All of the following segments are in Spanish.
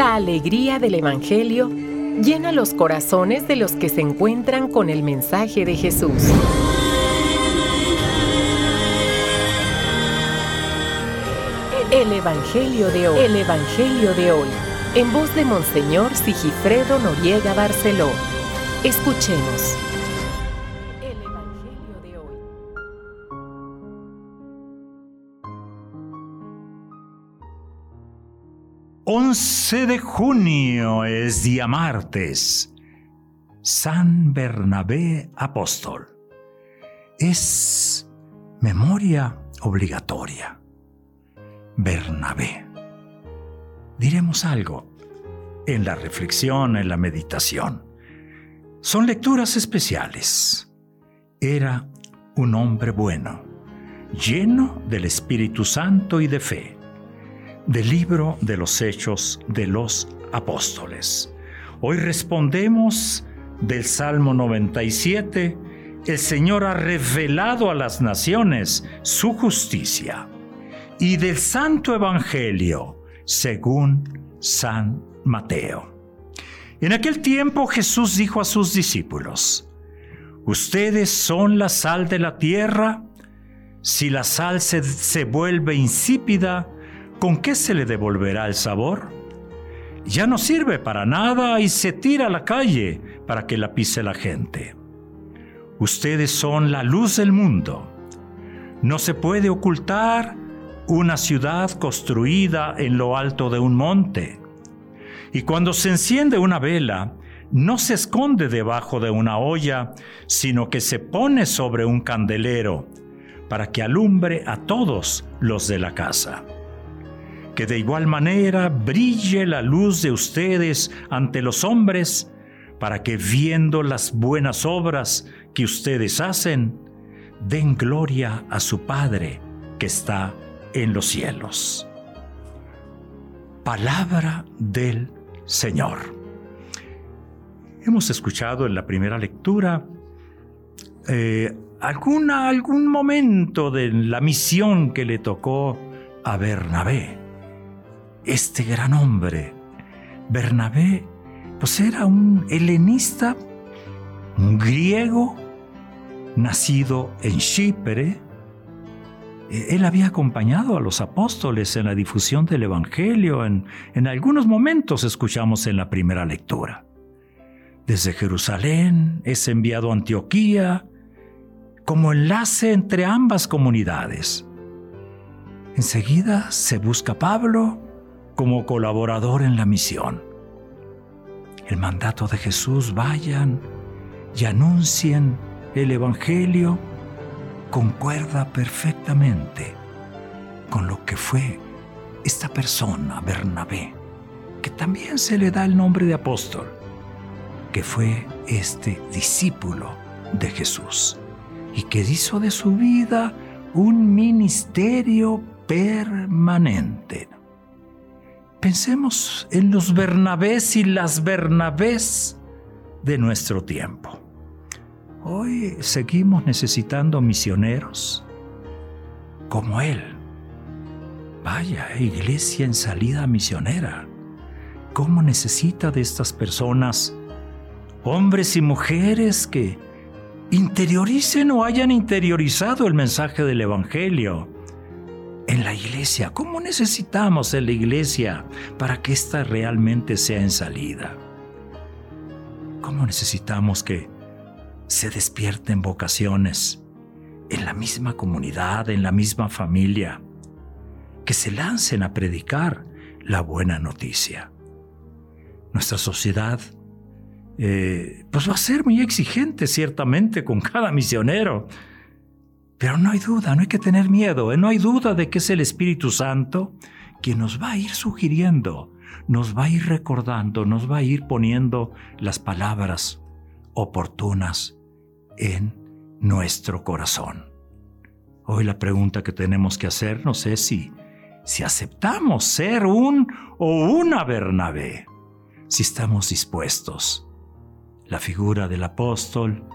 La alegría del Evangelio llena los corazones de los que se encuentran con el mensaje de Jesús. El Evangelio de hoy. El Evangelio de hoy. En voz de Monseñor Sigifredo Noriega Barceló. Escuchemos. El Evangelio de hoy. 11 de junio es día martes. San Bernabé Apóstol. Es memoria obligatoria. Bernabé. Diremos algo en la reflexión, en la meditación. Son lecturas especiales. Era un hombre bueno, lleno del Espíritu Santo y de fe. Del libro de los Hechos de los Apóstoles. Hoy respondemos del Salmo 97. El Señor ha revelado a las naciones su justicia. Y del Santo Evangelio, según San Mateo. En aquel tiempo Jesús dijo a sus discípulos: ustedes son la sal de la tierra. Si la sal se vuelve insípida, ¿con qué se le devolverá el sabor? Ya no sirve para nada y se tira a la calle para que la pise la gente. Ustedes son la luz del mundo. No se puede ocultar una ciudad construida en lo alto de un monte. Y cuando se enciende una vela, no se esconde debajo de una olla, sino que se pone sobre un candelero para que alumbre a todos los de la casa. Que de igual manera brille la luz de ustedes ante los hombres, para que viendo las buenas obras que ustedes hacen, den gloria a su Padre que está en los cielos. Palabra del Señor. Hemos escuchado en la primera lectura algún momento de la misión que le tocó a Bernabé. Este gran hombre, Bernabé, pues era un helenista, un griego, nacido en Chipre. Él había acompañado a los apóstoles en la difusión del Evangelio. En algunos momentos escuchamos en la primera lectura. Desde Jerusalén es enviado a Antioquía como enlace entre ambas comunidades. Enseguida se busca a Pablo como colaborador en la misión. El mandato de Jesús: vayan y anuncien el Evangelio, concuerda perfectamente con lo que fue esta persona, Bernabé, que también se le da el nombre de apóstol, que fue este discípulo de Jesús y que hizo de su vida un ministerio permanente. Pensemos en los Bernabés y las Bernabés de nuestro tiempo. Hoy seguimos necesitando misioneros como él. Vaya, iglesia en salida misionera. ¿Cómo necesita de estas personas, hombres y mujeres que interioricen o hayan interiorizado el mensaje del Evangelio en la iglesia? ¿Cómo necesitamos en la iglesia para que ésta realmente sea en salida? ¿Cómo necesitamos que se despierten vocaciones en la misma comunidad, en la misma familia, que se lancen a predicar la buena noticia? Nuestra sociedad pues va a ser muy exigente ciertamente con cada misionero, pero no hay duda, no hay que tener miedo, no hay duda de que es el Espíritu Santo quien nos va a ir sugiriendo, nos va a ir recordando, nos va a ir poniendo las palabras oportunas en nuestro corazón. Hoy la pregunta que tenemos que hacernos es si aceptamos ser un o una Bernabé, si estamos dispuestos. La figura del apóstol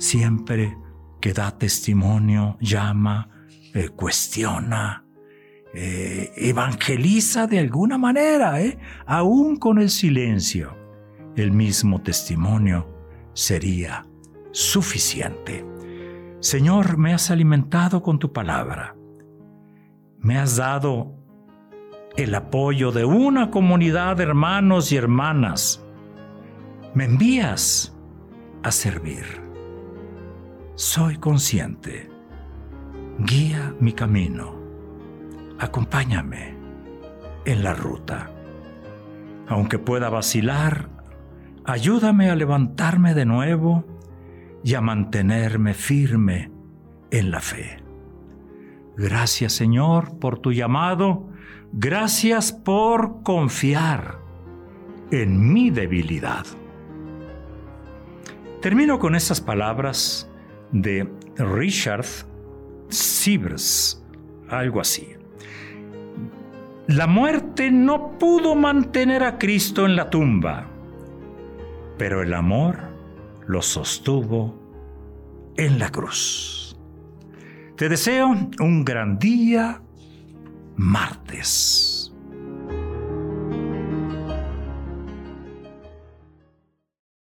siempre que da testimonio, llama, cuestiona, evangeliza de alguna manera, aún con el silencio. El mismo testimonio sería suficiente. Señor, me has alimentado con tu palabra. Me has dado el apoyo de una comunidad de hermanos y hermanas. Me envías a servir. Soy consciente. Guía mi camino. Acompáñame en la ruta. Aunque pueda vacilar, ayúdame a levantarme de nuevo y a mantenerme firme en la fe. Gracias, Señor, por tu llamado. Gracias por confiar en mi debilidad. Termino con estas palabras de Richard Sievers, algo así. La muerte no pudo mantener a Cristo en la tumba, pero el amor lo sostuvo en la cruz. Te deseo un gran día, martes.